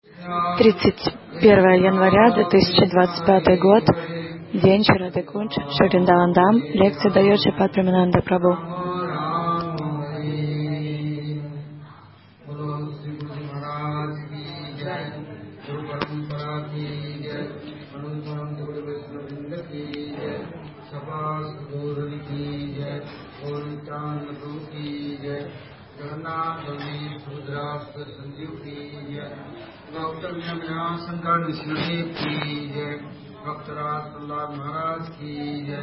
31 января 2025 год, день Шрадикунч, Шриндавандам, лекция дает Шрипад Премананда Прабhu. Doctor Shankar विष्णुदेव की जय, भक्तराज प्रहलाद महाराज की जय,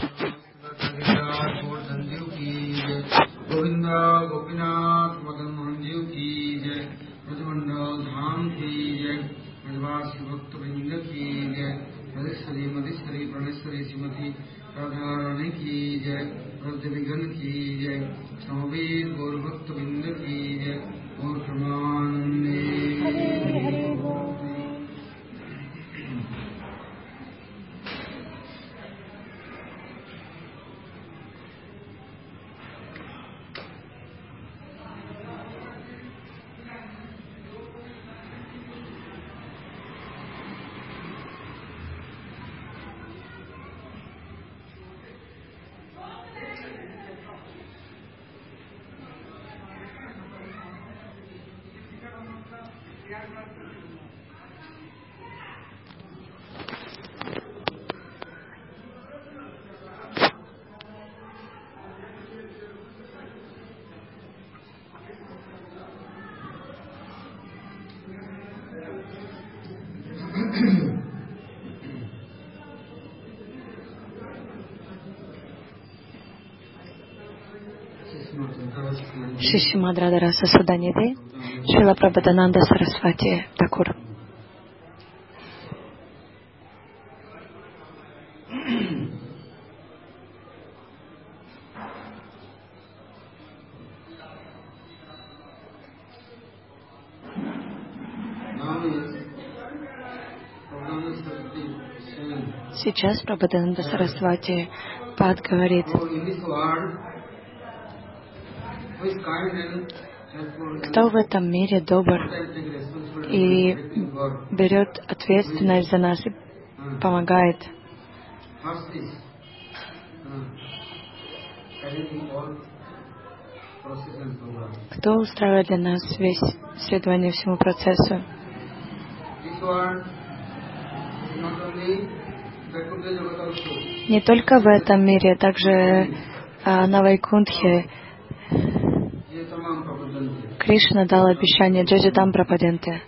गोवर्धन जीव की जय, गोविंदा गोपीनाथ मदन मोहन जीव की जय, ब्रजमंडल धाम की जय, ब्रजवासी भक्तवृंद की जय, मधेश्वरी प्रणेश्वरी श्रीमती राधा रानी की जय, ब्रजविघन की जय, समवेत गौर भक्तवृंद की जय, और प्रमानंदे। Шишимад Радхараса Суданидhi, Шрила Прабхадананда Сарасвати Такур. Сейчас Прабхадананда Сарасвати Пад говорит: кто в этом мире добр и берет ответственность за нас и помогает? Кто устраивает для нас весь следование всему процессу? Не только в этом мире, также на Вайкунтхе Кришна дал обещание Джаджатам Прападенте.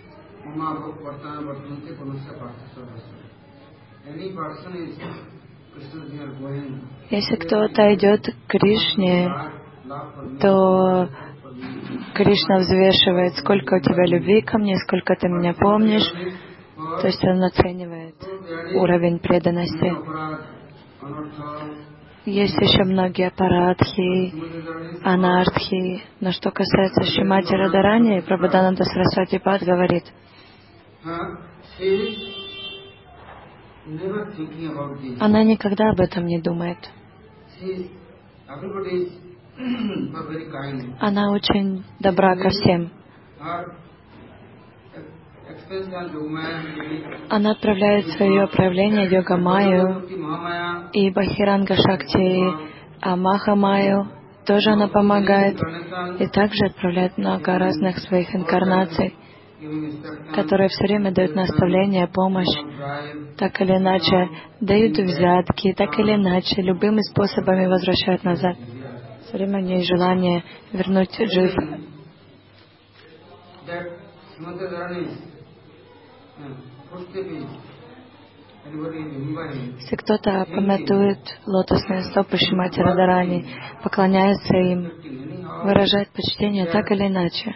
Если кто-то идет к Кришне, то Кришна взвешивает, сколько у тебя любви ко мне, сколько ты меня помнишь. То есть он оценивает уровень преданности. Есть еще многие апарадхи, анардхи. Но что касается Шримати Радхарани, Прабхадананда Сарасвати Пад говорит: она никогда об этом не думает. Она очень добра ко всем. Она отправляет свое проявление Йога-майю и Бахиранга Шакти Маха-майю. Тоже она помогает. И также отправляет много разных своих инкарнаций, которые все время дают наставления, помощь. Так или иначе дают взятки, так или иначе любыми способами возвращают назад. Все время у нее есть желание вернуть жизнь. Если кто-то памятует лотосные стопы Шримати Радхарани, поклоняется им, выражает почтение так или иначе,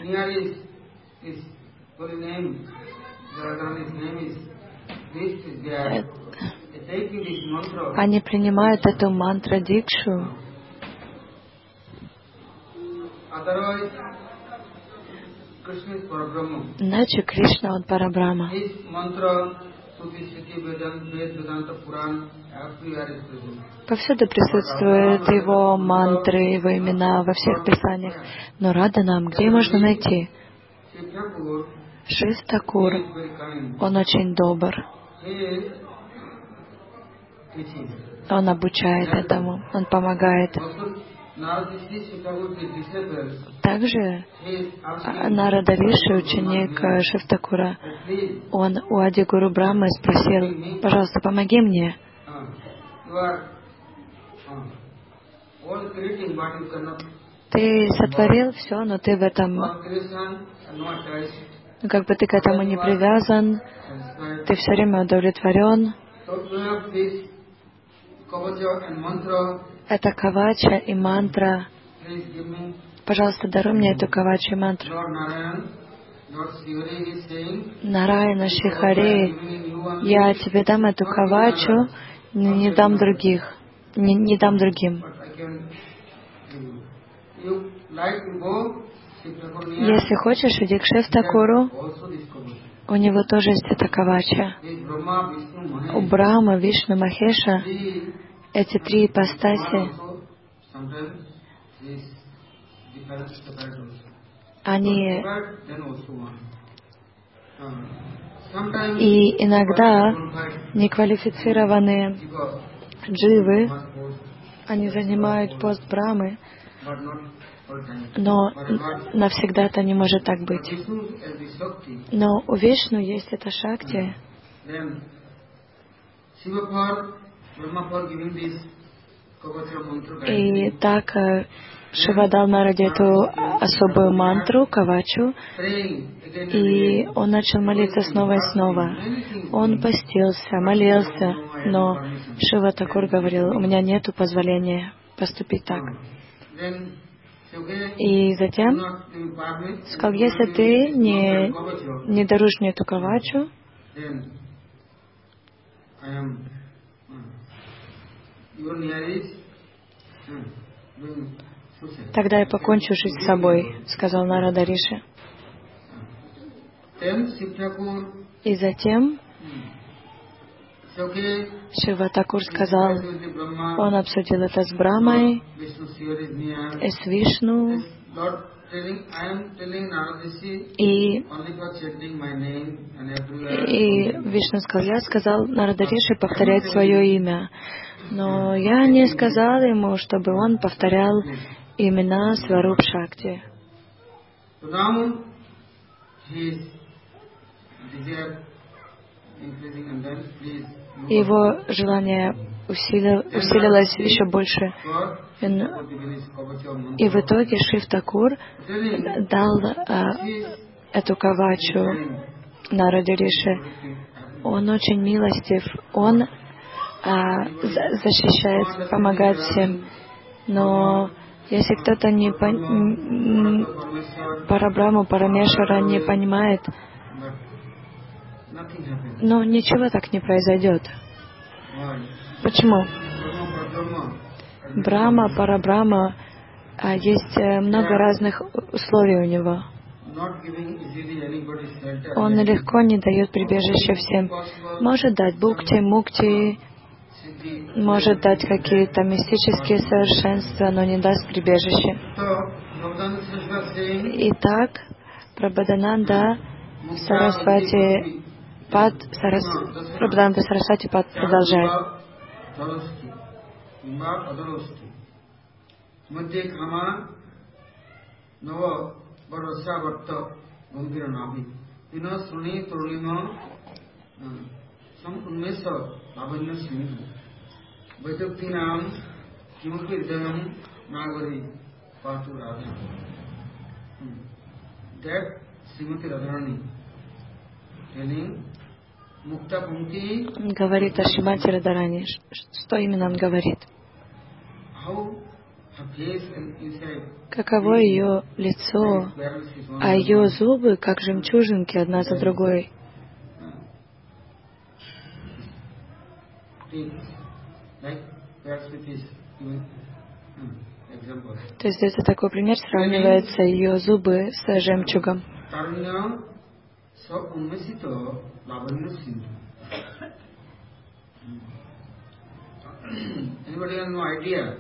они принимают эту мантра-дикшу. Иначе Кришна, он Парабрахма. Повсюду присутствуют его мантры, его имена во всех писаниях. Но Радханам, где можно найти? Шив Такур, он очень добр. Он обучает этому, он помогает. Также Нарада Риши, ученик Шив Такура, он у Ади Гуру Брахмы спросил: пожалуйста, помоги мне. Ты сотворил все, но ты в этом, как бы ты к этому не привязан, ты все время удовлетворен. Это кавача и мантра. Пожалуйста, даруй мне эту кавачу и мантру. Нараяна Шихари, я тебе дам эту кавачу, не дам других, не дам другим. Если хочешь, иди к Шив Такуру, у него тоже есть эта кавача. У Брахмы, Вишну, Махеша эти три ипостаси, они и иногда неквалифицированные дживы, они занимают пост Брахмы, но навсегда это не может так быть. Но у Вишну есть эта Шакти. И так Шива дал Нараде эту особую мантру, кавачу, и он начал молиться снова и снова. Он постился, молился, но Шива Такур говорил: у меня нету позволения поступить так. И затем сказал: если ты не даруешь мне эту кавачу, тогда я покончу жизнь с собой, сказал Нарада Риши. И затем Шива Такур сказал, он обсудил это с Брахмой и с Вишну, и Вишну сказал: я сказал Нарада Риши повторять свое имя, но я не сказал ему, чтобы он повторял имена Сваруб Шакти. Его желание усилилось еще больше. И в итоге Шив Такур дал эту кавачу Нараде Риши. Он очень милостив, он защищает, помогает всем. Но если кто-то Парабрахму, Парамешвара не понимает, но ничего так не произойдет. Почему? Брахма, Парабрахма, есть много разных условий у него. Он легко не дает прибежище всем. Может дать бхукти, мукти, может дать какие-то мистические совершенства, но не даст прибежище. Итак, Прабхадананда Сарасвати Пад продолжает. Говорит о Шримати Радхарани. Что именно он говорит? Каково ее лицо, а ее зубы, как жемчужинки, одна за другой. То есть это такой пример, сравнивается ее зубы с жемчугом.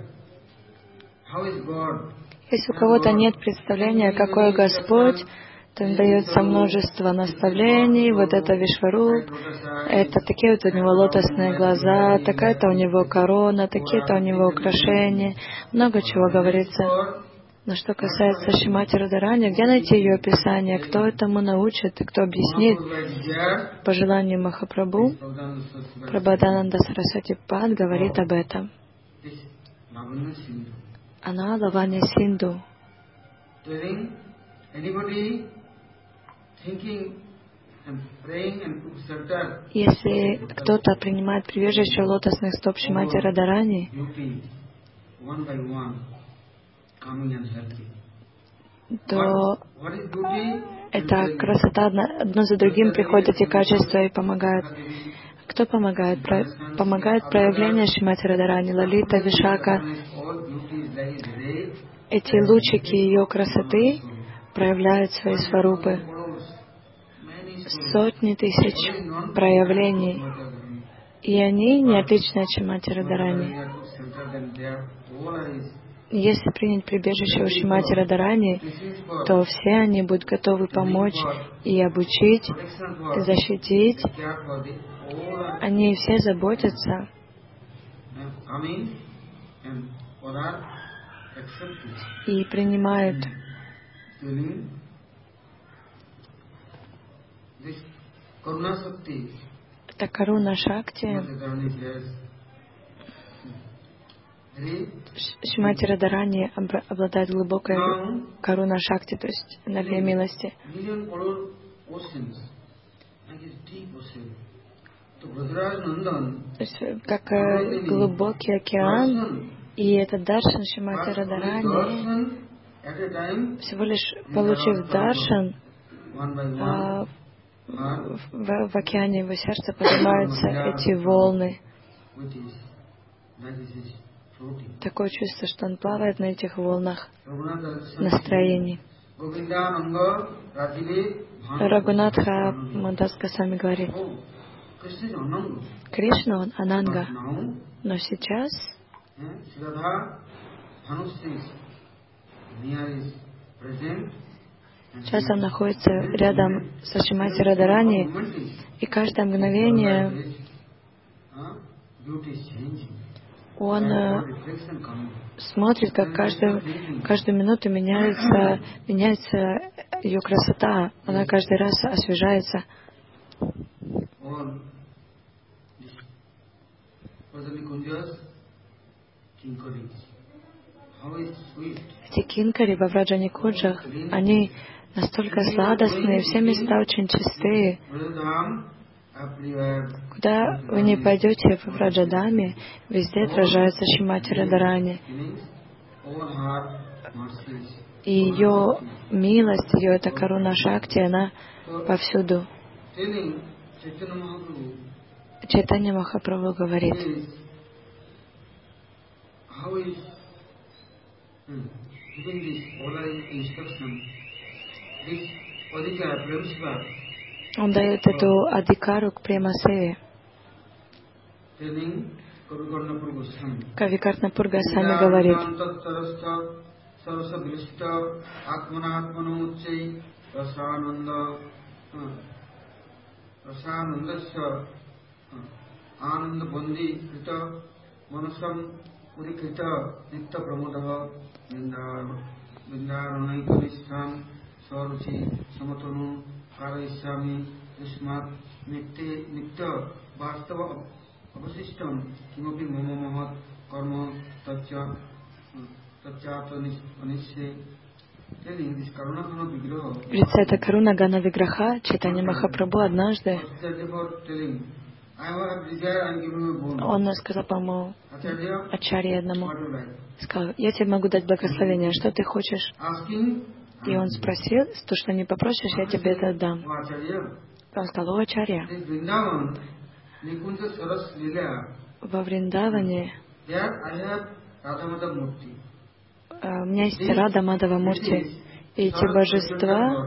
Если у кого-то нет представления, какой Господь, Там дается множество наставлений, вот это Вишваруп, это такие вот у него лотосные глаза, такая-то у него корона, такие-то у него украшения, много чего говорится. Но что касается Шримати Радхарани, где найти ее описание, кто этому научит и кто объяснит по желанию Махапрабху, Прабхадананда Сарасвати Пад говорит об этом. Она Лаванья Синду. Если кто-то принимает прибежище лотосных стоп Шримати Радхарани, то эта красота одно за другим приходят эти качества и помогают. Кто помогает? Помогает проявление Шримати Радхарани, Лалита, Вишака. Эти лучики ее красоты проявляют свои сварупы. Сотни тысяч проявлений. И они не отличны от Шримати Радхарани. Если принять прибежище у Шримати Радхарани, то все они будут готовы помочь и обучить, и защитить. Они все заботятся и принимают. Это Каруна Шакти. Шримати Радхарани обладает глубокой Каруна Шакти, то есть энергией милости. То есть как глубокий океан, и этот даршан Шримати Радхарани, всего лишь получив даршан, в океане его сердца поднимаются эти волны. Такое чувство, что он плавает на этих волнах настроений. Рагунатха Мандас Госвами говорит, Кришна, он Ананга, но сейчас он находится рядом со Шримати Радхарани, и каждое мгновение он смотрит, как каждую минуту меняется ее красота, она каждый раз освежается. Эти кинкари во Враджаникуджах, они настолько сладостные, все места очень чистые. Куда вы не пойдете в Враджадаме, везде отражается Шримати Радхарани. И ее милость, ее эта Каруна Шакти, она повсюду. Чайтанья Махапрабху говорит, он дает эту адикару к Премасеве. Кави Картнапур Госвами говорит, Говорится, это Каруна Гана Виграха, Чайтанья Махапрабху однажды, он сказал, по-моему, Ачарье одному, сказал, я тебе могу дать благословение, что ты хочешь? И он спросил, то, что не попросишь, я тебе это отдам. Он сказал, о, Ачарья, во Вриндаване у меня есть Рада Мадава Мурти, и эти божества,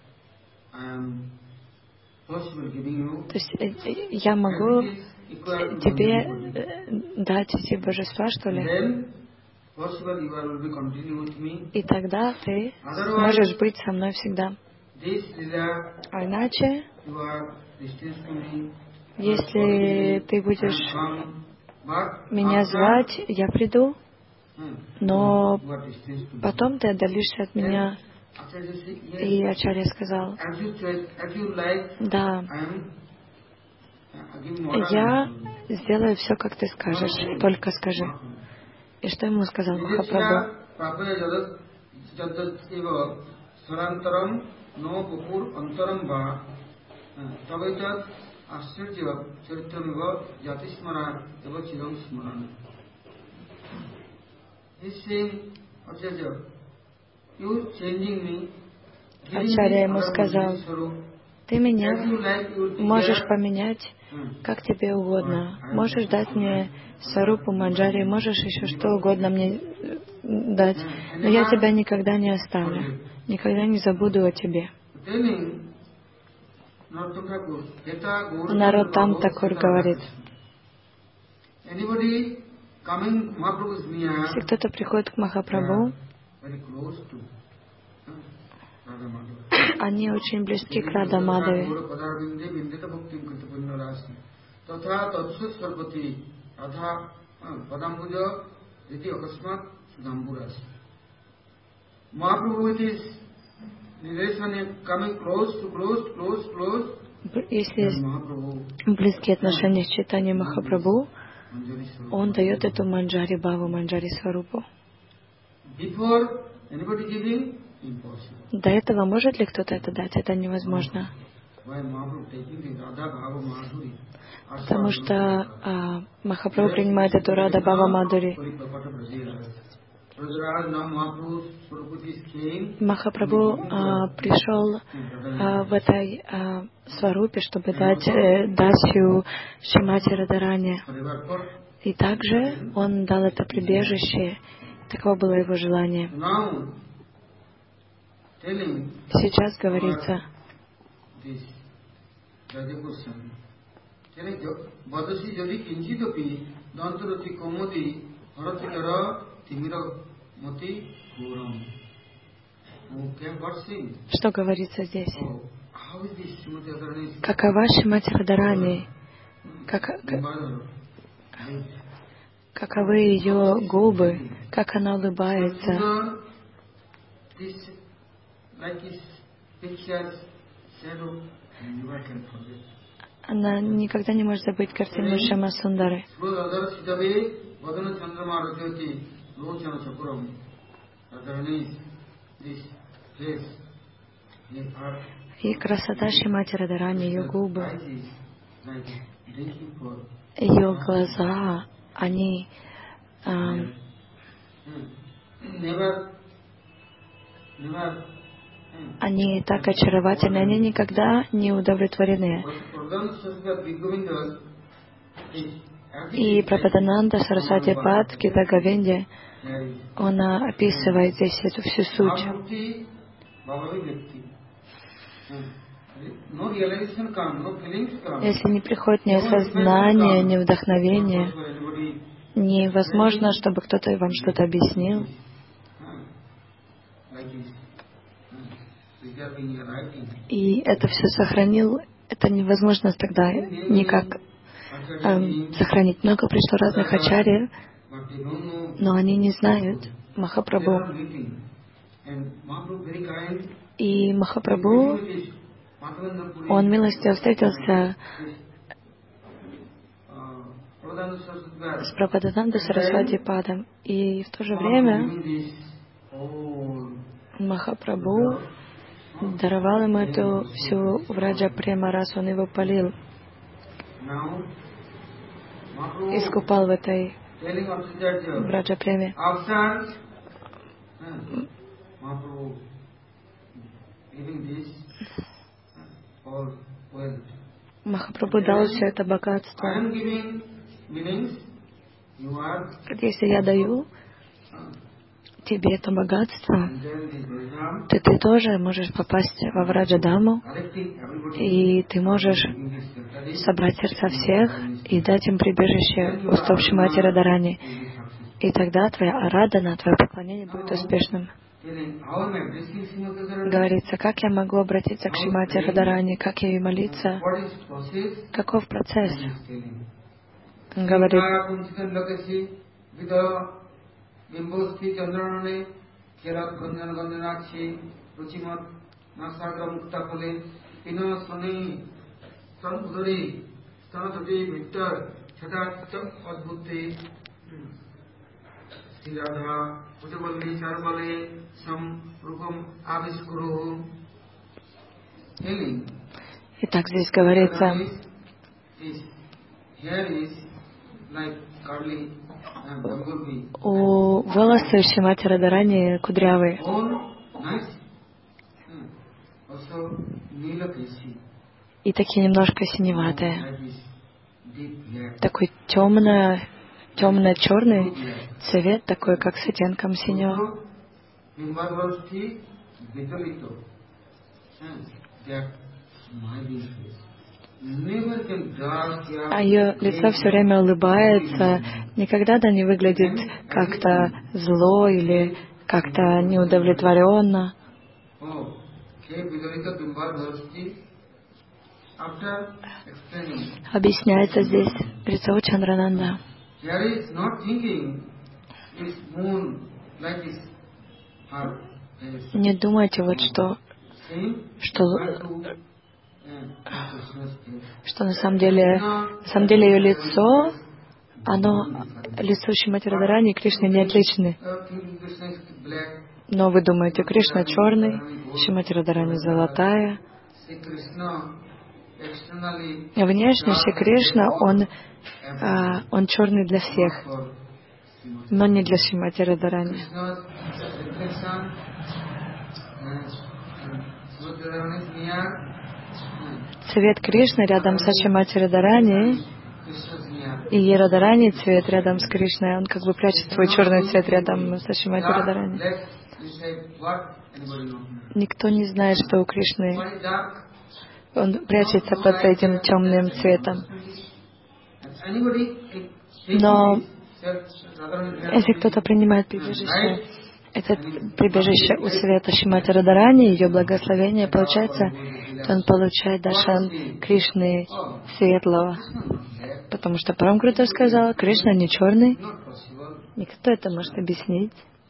то есть я могу тебе дать эти божества, что ли? И тогда ты сможешь быть со мной всегда. А иначе, если ты будешь меня звать, я приду, но потом ты отдалишься от меня. И Ачарья сказал: да, я сделаю все, как ты скажешь, только скажи. И что ему сказал Махапрабху? Ачарья ему сказал: ты меня можешь поменять, как тебе угодно. Можешь дать мне Сварупу Манджари, можешь еще что угодно мне дать, но я тебя никогда не оставлю, никогда не забуду о тебе. Народ там Такур говорит: если кто-то приходит к Махапрабху, они очень близки к Рада Мадхаве. Если есть близкие отношения с Чайтаньей Махапрабху, он дает эту Манджари Бхаву, Манджари Сварупу. До этого может ли кто-то это дать? Это невозможно. Потому что Махапрабху принимает эту Рада Бхава Мадхури. Махапрабху пришел в этой Сварупе, чтобы дать дасью Шримати Радхарани. И также он дал это прибежище. Таково было его желание. Сейчас говорится: что говорится здесь? Какова Шримати Радхарани? Каковы ее губы? Как она улыбается? Она никогда не может забыть картину Шьяма Сундары. И красота Шримати Радхарани, ее губы, ее глаза, они так очаровательны, они никогда не удовлетворены. И Прабхадананда Сарасвати Пад в Гита Говинде, он описывает здесь эту всю суть. Если не приходит ни осознание, ни вдохновение, невозможно, чтобы кто-то вам что-то объяснил. И это все сохранил, это невозможно тогда никак сохранить. Много пришло разных ачарьев, но они не знают Махапрабху. И Махапрабху, он милостиво встретился с Прабхадананда Сарасвати Падом. И в то же время Махапрабху даровал ему эту всю Враджа Према, раз он его полил, искупал в этой Враджа Преме. Махапрабху дал все это богатство. Если я даю тебе это богатство, то ты тоже можешь попасть во Враджадаму, и ты можешь собрать сердца всех и дать им прибежище устав Шримати Радхарани. И тогда твоя арадана, твое поклонение будет успешным. говорится, как я могу обратиться к Шримати Радхарани, как ей молиться, каков процесс. Он говорит, итак, здесь говорится, у волосы Шримати Радхарани кудрявые. И такие немножко синеватые. Такой темно-черный цвет, такой как с оттенком синего. А ее лицо все время улыбается, никогда она не выглядит как-то зло или как-то неудовлетворенно. Объясняется здесь Рицо Чандрананда. Не думайте вот что на самом деле ее лицо, лицо Шримати Радхарани и Кришны не отличны. Но вы думаете, Кришна черный, Шримати Радхарани золотая. Внешне Шри Кришна, он черный для всех, но не для Шримати Радхарани. Цвет Кришны рядом со Шримати Радхарани, и Радхарани цвет рядом с Кришной, он как бы прячет свой черный цвет рядом со Шримати Радхарани. Никто не знает, что у Кришны он прячется под этим темным цветом. Но если кто-то принимает прибежище, это прибежище у света Шримати Радхарани, ее благословение, получается, то он получает даршан Кришны светлого. Потому что Парамкрута сказал, Кришна не черный. Никто это может объяснить.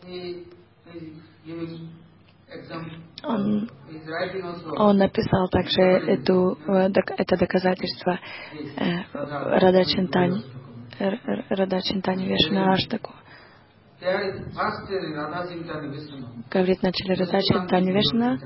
Он написал также это доказательство Радачинтани Вишна Аштаку. Говорит в начале Радачинтани Вишна.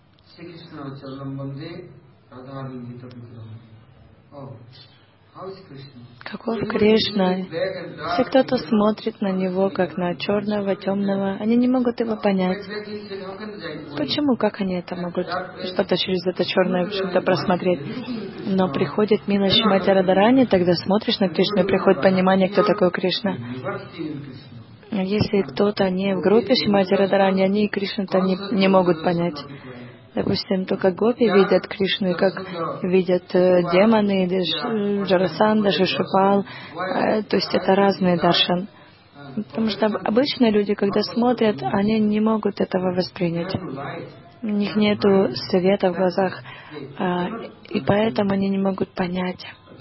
Каков Кришна? Если кто-то смотрит на него, как на черного, темного, они не могут его понять. Почему? Как они это могут? Что-то через это черное что-то просмотреть. Но приходит милость Шримати Радхарани, тогда смотришь на Кришну, и приходит понимание, кто такой Кришна. Если кто-то не в группе Шримати Радхарани, они и Кришну-то не могут понять. Допустим, только гопи видят Кришну, как видят демоны, Джарасанда, Шишупал. То есть это разные даршан. Потому что обычные люди, когда смотрят, они не могут этого воспринять. У них нет света в глазах, и поэтому они не могут понять.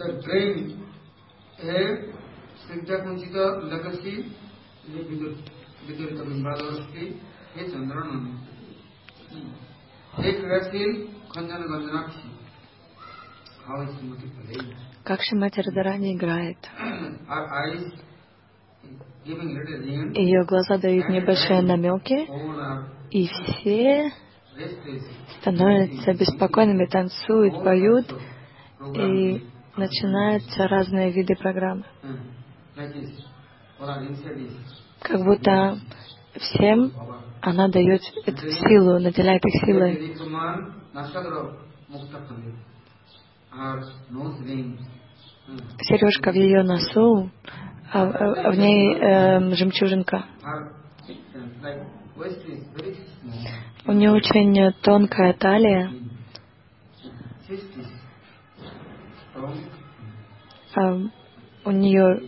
Как Шримати Радхарани играет. Ее глаза дают небольшие намеки, и все становятся беспокойными, танцуют, поют, и начинаются разные виды программы. Как будто всем она дает эту силу, наделяет их силой. Сережка в ее носу, а в ней жемчужинка. У нее очень тонкая талия. У нее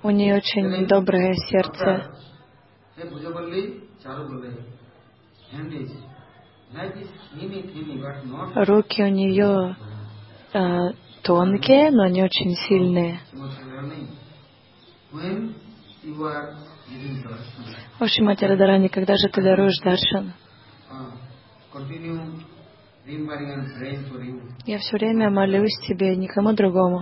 У нее очень доброе сердце. Руки у нее тонкие, но не очень сильные. В общем, Мати Радхарани, когда же ты даруешь даршан? Я все время молюсь тебе, никому другому.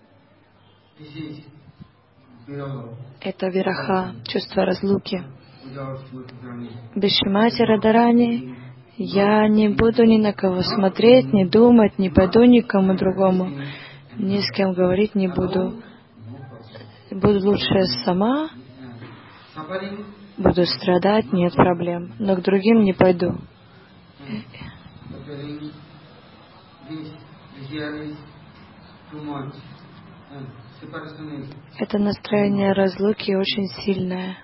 Это вираха, чувство разлуки. Без Шримати Радхарани я не буду ни на кого смотреть, не думать, не пойду никому другому, ни с кем говорить не буду. Буду лучше сама, буду страдать, нет проблем, но к другим не пойду. Это настроение разлуки очень сильное.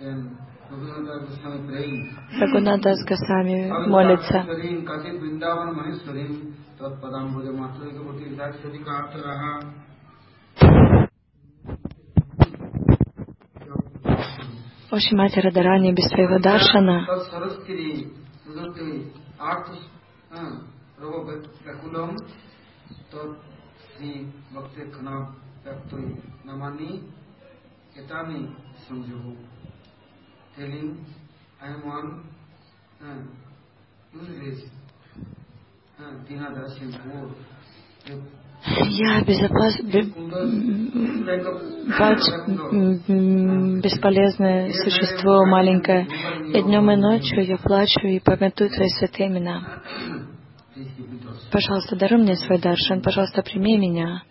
Рагунатас Госвами молится. О Шримати Радхарани, без твоего даршана я бесполезное существо маленькое. И днем и ночью я плачу и памятую твои святые имена. Пожалуйста, даруй мне свой даршан, пожалуйста, прими меня.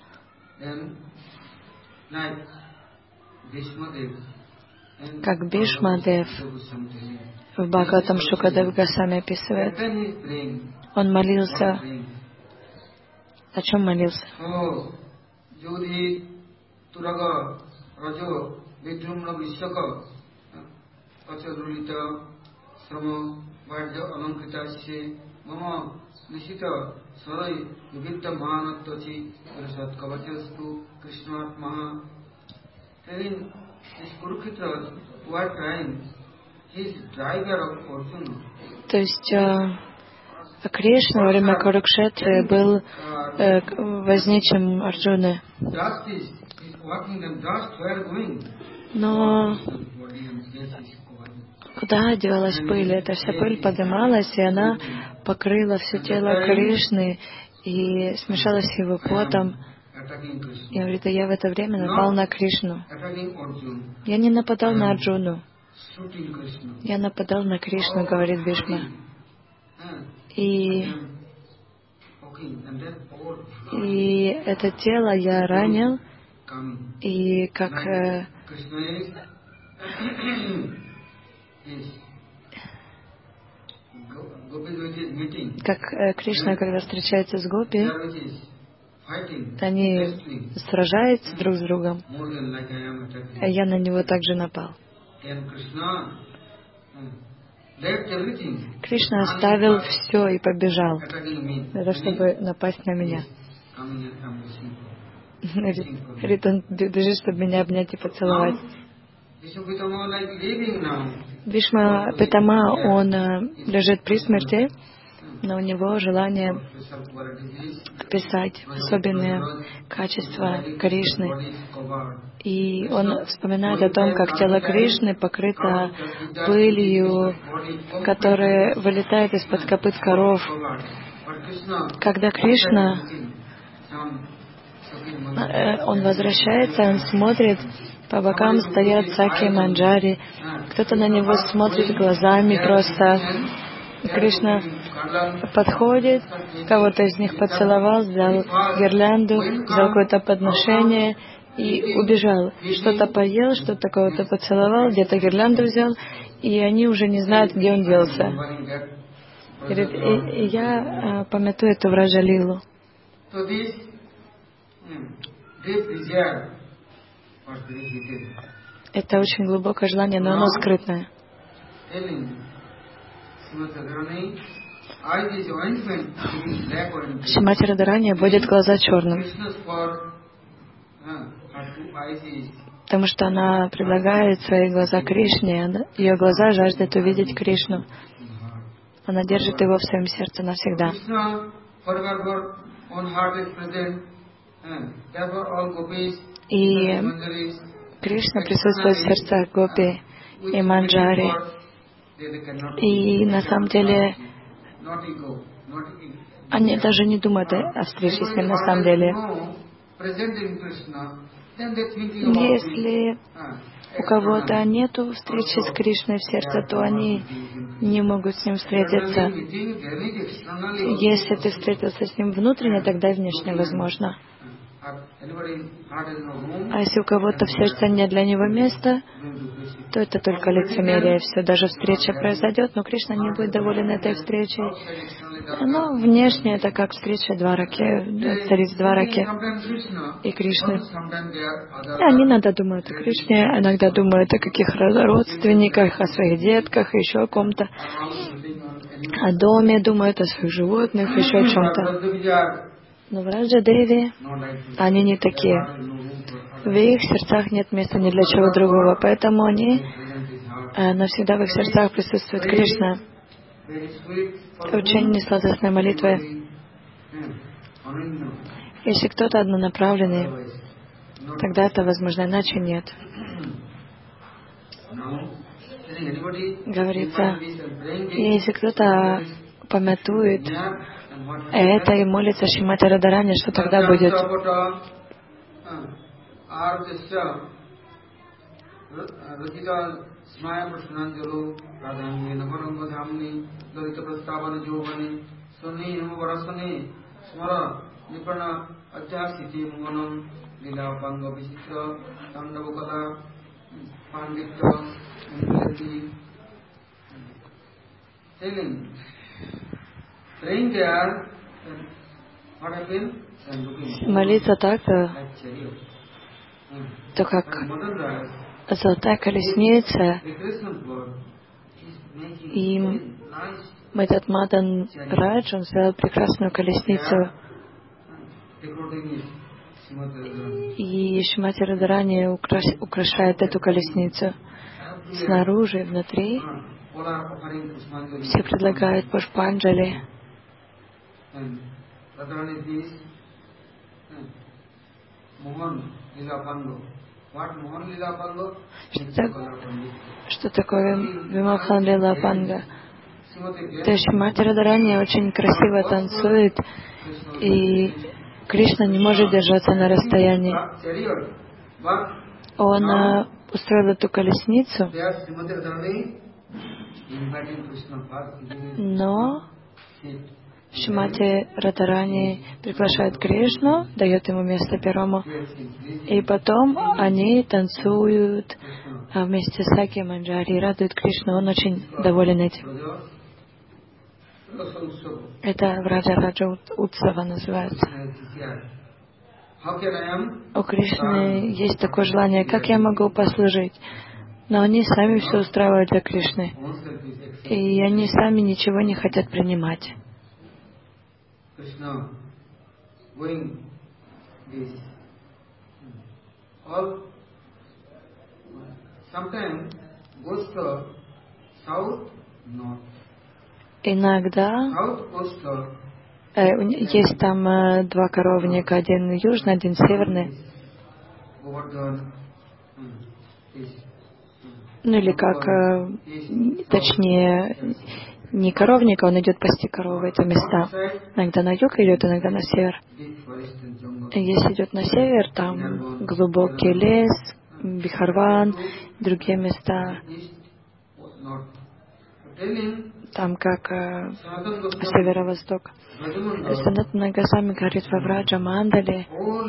Как Бишмадев в Бхагаватам Шукадев Госвами описывает, он молился. О чем молился? То есть Кришна во время Курукшетры был возничим Арджуны. Но куда девалась пыль? Эта вся пыль поднималась, и она покрыла все тело Кришны и смешалась с его потом. И он говорит, я в это время напал на Кришну. Я не нападал на Арджуну. Я нападал на Кришну, говорит Бишма. И это тело я ранил, и как Кришна, когда встречается с гопи, они сражаются друг с другом, а я на него также напал. Кришна оставил все и побежал, для того, чтобы напасть на меня. Говорит, он бежит, чтобы меня обнять и поцеловать. Бишма Питама, он лежит при смерти, но у него желание описать особенные качества Кришны. И он вспоминает о том, как тело Кришны покрыто пылью, которая вылетает из-под копыт коров. Когда Кришна, он возвращается, он смотрит, по бокам стоят Саки и Манджари, кто-то на него смотрит глазами просто. Кришна подходит, кого-то из них поцеловал, взял гирлянду, взял какое-то подношение и убежал. Что-то поел, что-то кого-то поцеловал, где-то гирлянду взял, и они уже не знают, где он делся. Говорит, и я памятую эту Враджа-лилу. Это очень глубокое желание, но оно скрытное. Шримати Радхарани будет глаза черным. потому что она предлагает свои глаза Кришне, ее глаза жаждут увидеть Кришну. Она держит его в своем сердце навсегда. И Кришна присутствует в сердцах Гопи и Манджари. И на самом деле они даже не думают о встрече с ним на самом деле. Если у кого-то нету встречи с Кришной в сердце, то они не могут с ним встретиться. Если ты встретился с ним внутренне, тогда и внешне возможно. А если у кого-то в сердце нет для него места, то это только лицемерие. Все, даже встреча произойдет, но Кришна не будет доволен этой встречей. Но внешне это как встреча Двараки, цариц Двараки и Кришны. И они иногда думают о Кришне, иногда думают о каких-то родственниках, о своих детках, еще о ком-то. О доме думают, о своих животных, еще о чем-то. Но в Раджа-Деви они не такие. В их сердцах нет места ни для чего другого, поэтому они навсегда в их сердцах присутствует Кришна. Учение сладостной молитвы. Если кто-то однонаправленный, тогда это возможно, иначе нет. Говорится, если кто-то помятует это и молится Шримати Радхарани, что тогда будет? Молиться так, то как золотая колесница, и этот Мадан Радж, он сделал прекрасную колесницу, и Шримати Радхарани украшает эту колесницу снаружи и внутри. Все предлагают пушпанджали. Что такое Вимохан Лила Панга? То есть Шримати Радхарани очень красиво танцует, и Кришна не может держаться на расстоянии. Он устроил эту колесницу, но Шримати Радхарани приглашает Кришну, дает ему место первому, и потом они танцуют вместе с Саки Манджари и радуют Кришну. Он очень доволен этим. Это Враджа Утсава называется. У Кришны есть такое желание, как я могу послужить? Но они сами все устраивают для Кришны. И они сами ничего не хотят принимать. Иногда есть там два коровника, один южный, один северный. Ну или как, точнее, не коровник, он идет пасти коровы, это места. Иногда на юг идет, иногда на север. Если идет на север, там глубокий лес, Бихарван, другие места. Там как северо-восток. Санатана Госвами говорит во Враджа Мандале.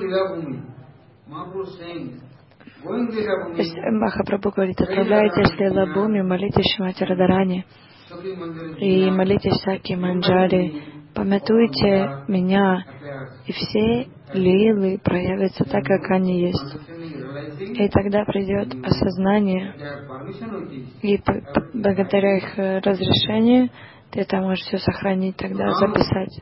Махапрабху говорит, отправляйтесь в Лилабхуми, молитесь Шримати Радхарани и молитесь Саки Манджари, помятуйте меня, и все лилы проявятся так, как они есть. И тогда придет осознание, и благодаря их разрешению ты это можешь все сохранить, тогда записать.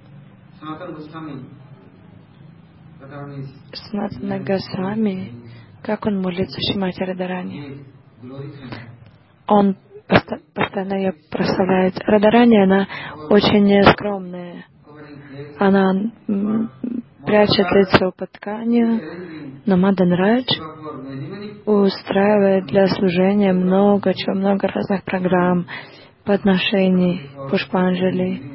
Санатана Госвами Как он молится Шримати Радхарани? Он постоянно ее прославляет. Радхарани, она очень скромная. Она прячет лицо под тканью, но Мадан Радж устраивает для служения много разных программ, подношений, пушпанджали.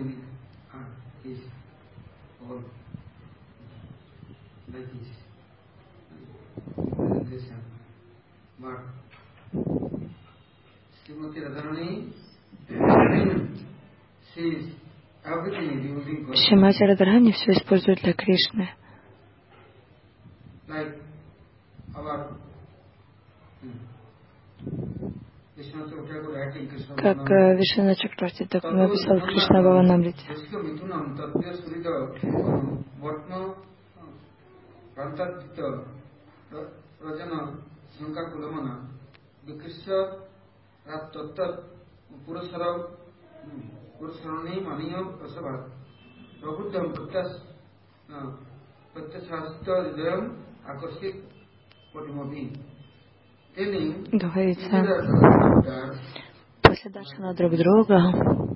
Шримати Радхарани все использует для Кришны. Как Вишванат Чакраварти так написал в Кришна Бхаванамрите. Говорится, после даршана друг друга,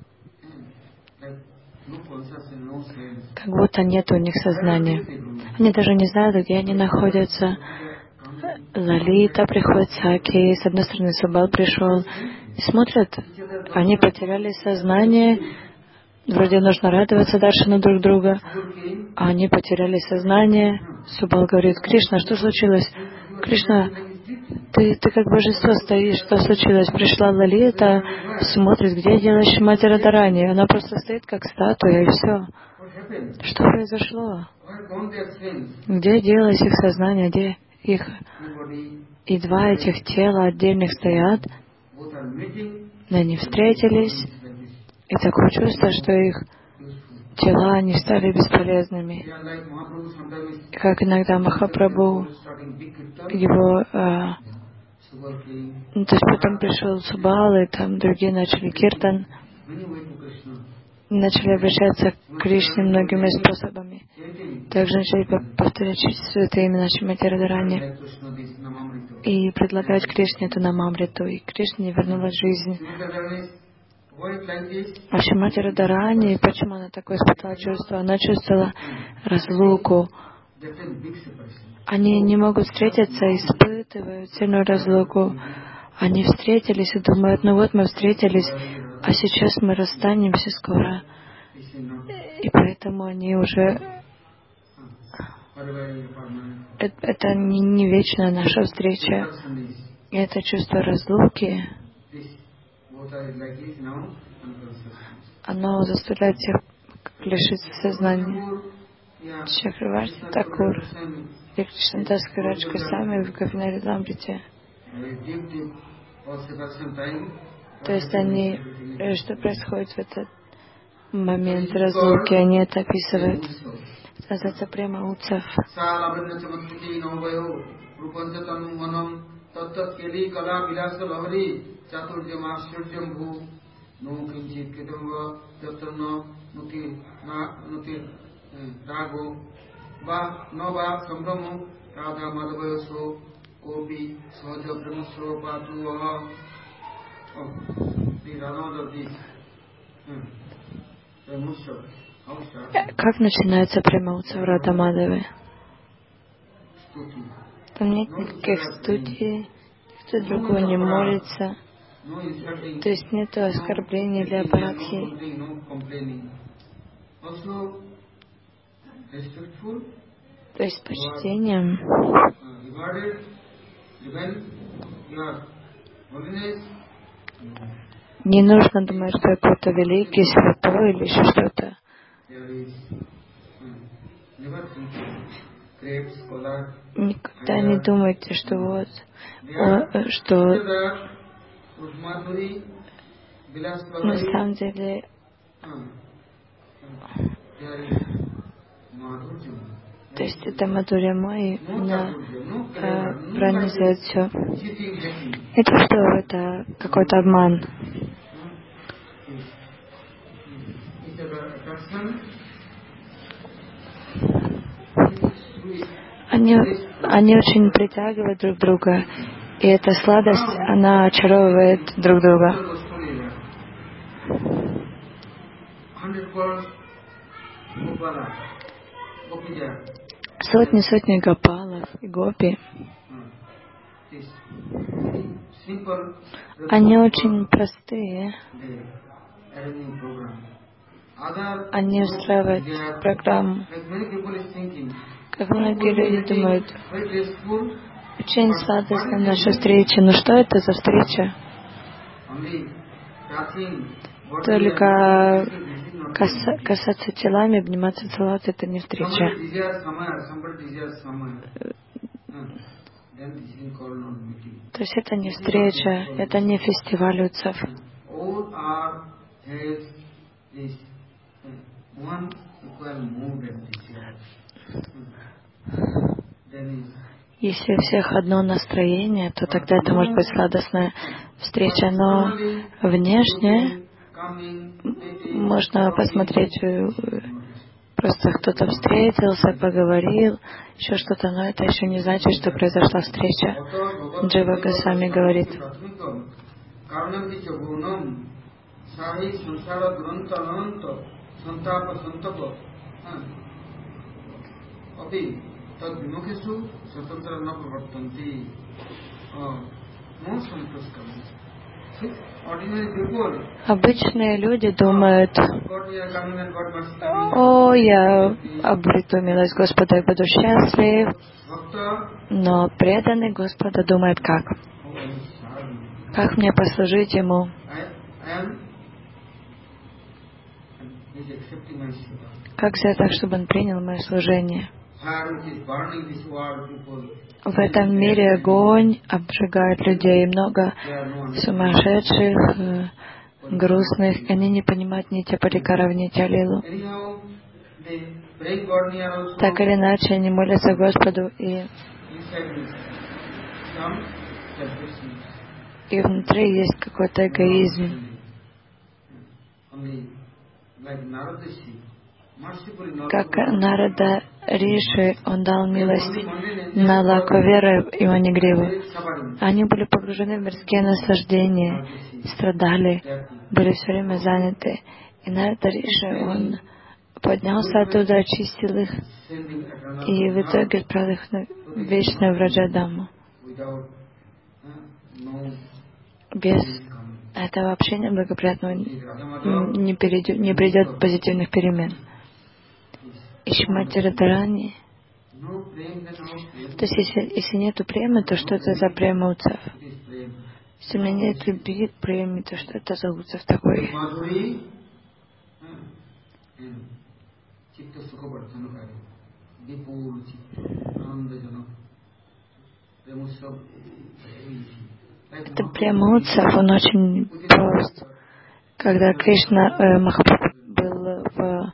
как будто нет у них сознания. Они даже не знают, где они находятся. Лалита приходит, Саки, с одной стороны Субал пришел. И смотрят, они потеряли сознание. Вроде нужно радоваться даршану друг друга, а они потеряли сознание. Субал говорит: Кришна, что случилось? Кришна, ты как божество стоишь, что случилось? Пришла Лалита, смотрит, где делаешь Шримати Радхарани. Она просто стоит как статуя, и все. Что произошло? Где делалось их сознание, где их? И два этих тела отдельных стоят, но они встретились, и такое чувство, что их тела, они стали бесполезными. Как иногда Махапрабху, его, то есть потом пришел Субал, и там другие начали киртан, начали обращаться к Кришне многими способами. Также начали повторять святые имена Шримати Радхарани и предлагать Кришне эту намамриту, и Кришне вернулась жизнь. А Шримати Радхарани, почему она такое испытала чувство? Она чувствовала разлуку. Они не могут встретиться, испытывают сильную разлуку. Они встретились и думают: ну вот мы встретились, а сейчас мы расстанемся скоро. И поэтому они уже... Это не вечная наша встреча. И это чувство разлуки, оно заставляет всех лишиться сознания. Чакраварти Такур и Кришнадас Квирадж Госвами в Гавинари Ламрите. То есть они, что происходит в этот момент разлуки, они это описывают. Это называется према Утсав. Как начинается према Утсав Рада Мадавы? Там нет никаких студий, никто другого не молится. То есть нет оскорблений для аппаратхи. То есть почтением не нужно думать, что какой-то великий, святой или еще что-то. Никогда не думайте, что вот, что на самом деле то есть это Мадхурья Майи, она пронизывает все. Это что? Это какой-то обман. Они очень притягивают друг друга, и эта сладость, она очаровывает друг друга. Сотни гопалов и гопи. Они очень простые. Они устраивают программу. Как многие люди думают, очень сладостна наша встреча. Но что это за встреча? Только касаться телами, обниматься, целоваться — это не встреча. То есть это не встреча, это не фестиваль Утсав. Если у всех одно настроение, то тогда это может быть сладостная встреча. Но внешне можно посмотреть, просто кто-то встретился, поговорил, еще что-то, но это еще не значит, что произошла встреча. Джива Госвами говорит: обычные люди думают: о, я обрету милость Господа и буду счастлив. Но преданный Господа думает: как? Как мне послужить Ему? Как сделать так, чтобы Он принял мое служение? В этом мире огонь обжигает людей, много сумасшедших, грустных, и они не понимают ни Парикарав, ни Лилу. Так или иначе, они молятся Господу, и внутри есть какой-то эгоизм. Как Нарада Риши, он дал милость Налаковера и Манигриву. Они были погружены в мирские наслаждения, страдали, были все время заняты. И Нарада Риши, он поднялся оттуда, очистил их, и в итоге отправил их на вечную Враджадаму. Без этого общения благоприятного не придет позитивных перемен. И Шримати Радхарани, то есть если нету премы, то что это за према Утсав? Если у меня нет любви, премы, то что это за Утсав такой? Это прямо Утсав, он очень прост. Когда Кришна Махапрабху был в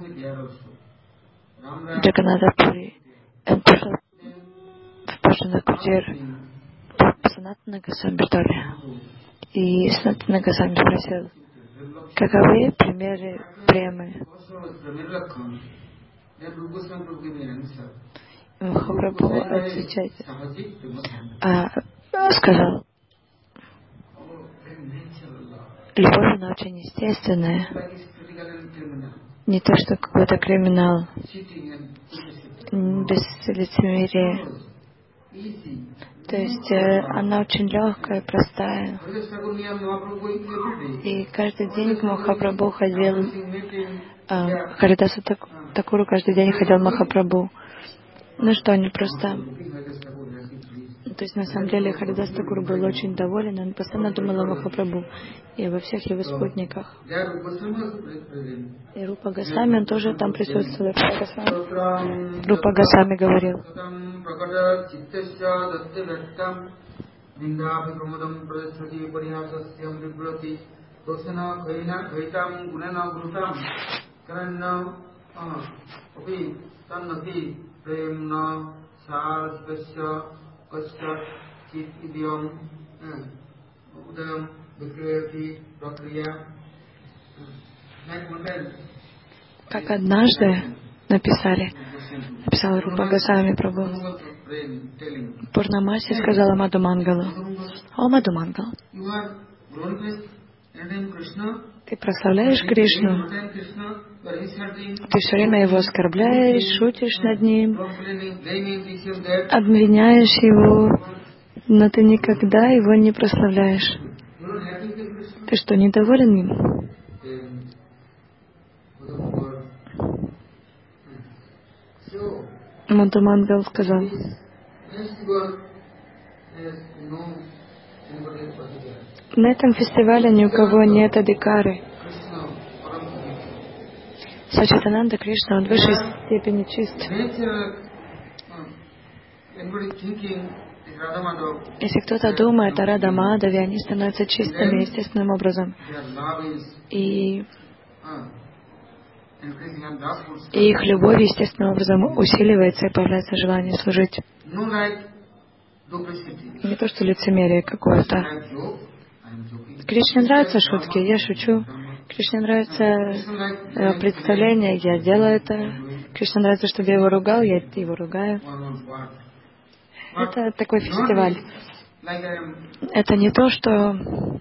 Джаганнатапури, он пошел в Пашана Кутир в Санатана Госвами, что ли. И Санатана Госвами спросил: каковы примеры премы? Махапрабху отвечает, сказал: любовь, она очень естественная. Не то, что какой-то криминал, без лицемерия. То есть она очень легкая, простая. И каждый день к Махапрабху ходил, Харидасу Такуру каждый день ходил Махапрабху. Ну что, они просто... То есть на самом деле Харидас Такур был очень доволен, он постоянно думал о Махапрабху и обо всех его спутниках. И Рупа Госвами, он тоже там присутствовал. Рупа Госвами говорил: как однажды написал Рупа Госвами Прабху. Пурнамаси сказала Мадху Мангалу: «О, Мадху Мангал, ты прославляешь Кришну, ты все время его оскорбляешь, шутишь над ним, обвиняешь его, но ты никогда его не прославляешь. Ты что, недоволен им?» Мадху Мангал сказал: «На этом фестивале ни у кого нет адикары. Сачитананда Кришна, он в высшей степени чист. Если кто-то думает о Рада Мадаве, они становятся чистыми естественным образом. И их любовь естественным образом усиливается и появляется желание служить. Не то, что лицемерие какое-то. Кришне нравятся шутки, я шучу. Кришне нравится представление, я делаю это. Кришне нравится, чтобы я его ругал, я его ругаю. Это такой фестиваль. Это не то, что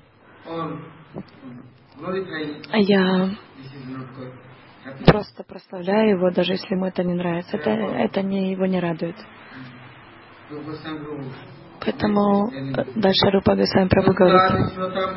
я просто прославляю его, даже если ему это не нравится. Это его не радует. Поэтому дальше Рупа Госвами Прабху говорит: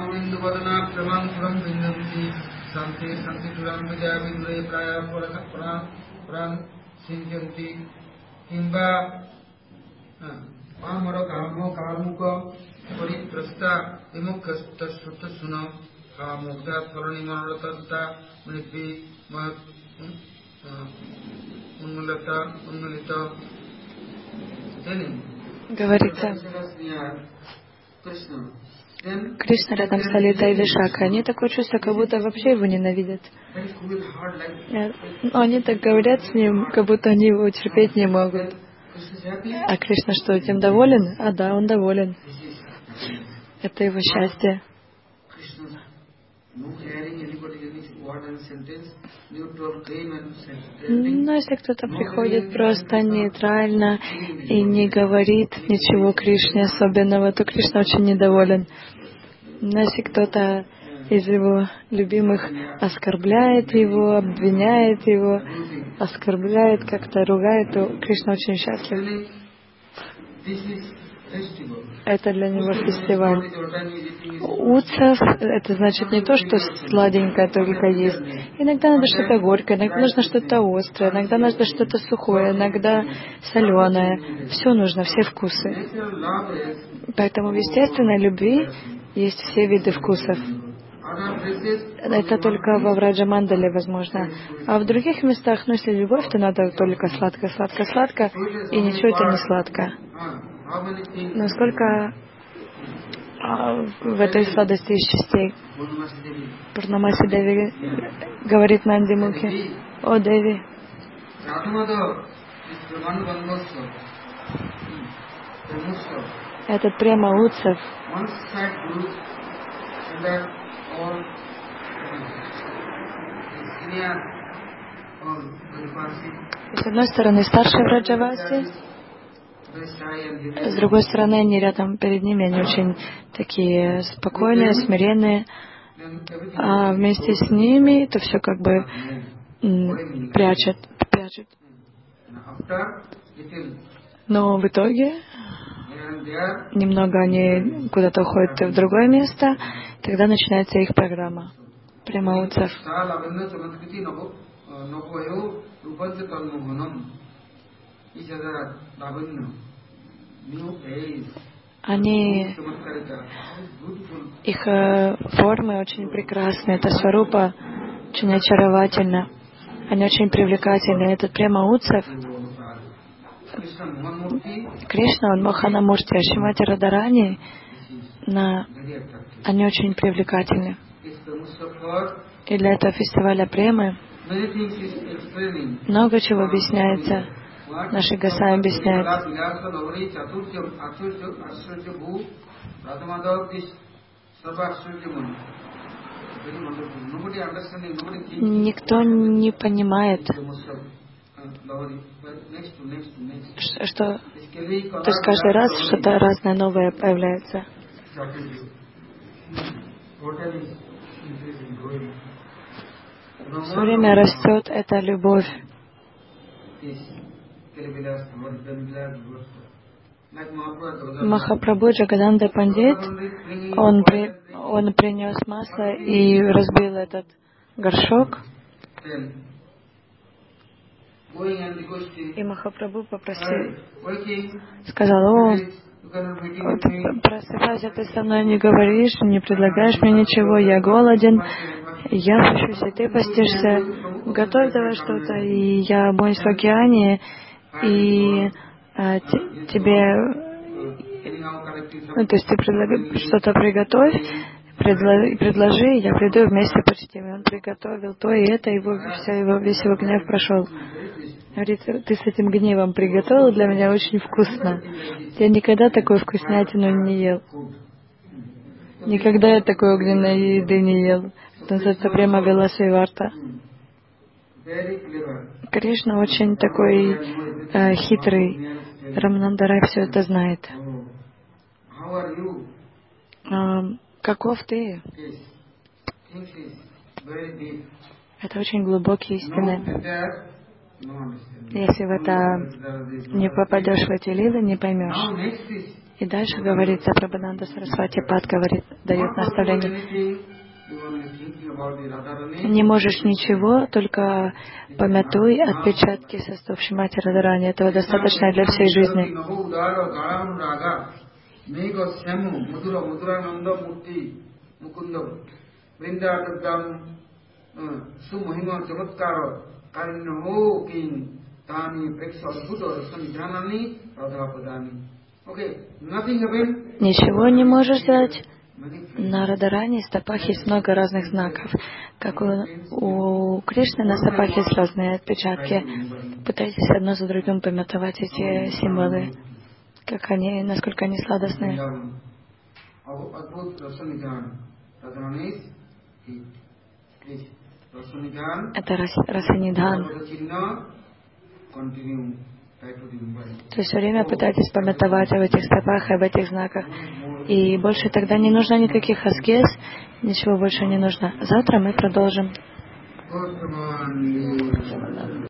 говорится, Кришна рядом с Лалитой и Вишакой. Они такое чувство, как будто вообще его ненавидят. Но они так говорят с ним, как будто они его терпеть не могут. А Кришна что, этим доволен? А да, он доволен. Это его счастье. Но если кто-то приходит просто нейтрально и не говорит ничего Кришне особенного, то Кришна очень недоволен. Но если кто-то из его любимых оскорбляет его, обвиняет его, оскорбляет, как-то ругает, то Кришна очень счастлив. Это для него фестиваль. Утсав — это значит не то, что сладенькое только есть. Иногда надо что-то горькое, иногда нужно что-то острое, иногда надо что-то сухое, иногда соленое. Все нужно, все вкусы. Поэтому в естественной любви есть все виды вкусов. Это только во Враджа-мандале возможно. А в других местах, если любовь, то надо только сладко, сладко, сладко, и ничего это не сладко. Но сколько в этой сладости есть частей. Пурнамаси Деви говорит Нанди Мухи: «О, Деви, этот према Утсав, с одной стороны старшие Враджаваси, с другой стороны они рядом перед ними, они очень такие спокойные, смиренные, а вместе с ними это все как бы прячут. Но в итоге немного они куда-то уходят в другое место, тогда начинается их программа. Прямо Утсав. Их формы очень прекрасны, это сварупа очень очаровательна, они очень привлекательны. Этот прямо Утсав, Кришна, он Моханамурти, а Шримати Радарани, они очень привлекательны. И для этого фестиваля премы много чего объясняется. Наши Госвами объясняют. Никто не понимает что то есть каждый раз что-то разное новое появляется. Все время растет эта любовь. Махапрабху Джагананда Пандит, он принес масло и разбил этот горшок. И Махапрабху попросил, сказал: просыпайся, ты со мной не говоришь, не предлагаешь мне ничего, я голоден, я пощусь, и ты постишься, готовь давай что-то, и я омоюсь в океане, и тебе, то есть ты что-то приготовь, предложи, я приду, вместе почтим. И он приготовил то и это, весь его гнев прошел. Говорит: ты с этим гневом приготовил для меня очень вкусно. Я никогда такую вкуснятину не ел. Никогда я такой огненной еды не ел. Это называется према Виласиварта. Кришна очень такой хитрый. Рамананда Рай все это знает. Каков ты? Это очень глубокие истины. Если в это не попадешь в эти лилы, не поймешь. И дальше говорится, Прабхананда Сарасвати Пад говорит, дает наставление. Не можешь ничего, только помятуй отпечатки соступшей матери Радharani. Этого достаточно для всей жизни. Ничего не можешь дать. На Радharani стопах есть много разных знаков. Как у Кришны на стопах есть разные отпечатки. Пытайтесь одно за другим помятовать эти символы, насколько они сладостные. Это Расанидхан. То есть все время пытайтесь помятовать об этих стопах и об этих знаках. И больше тогда не нужно никаких аскез, ничего больше не нужно. Завтра мы продолжим.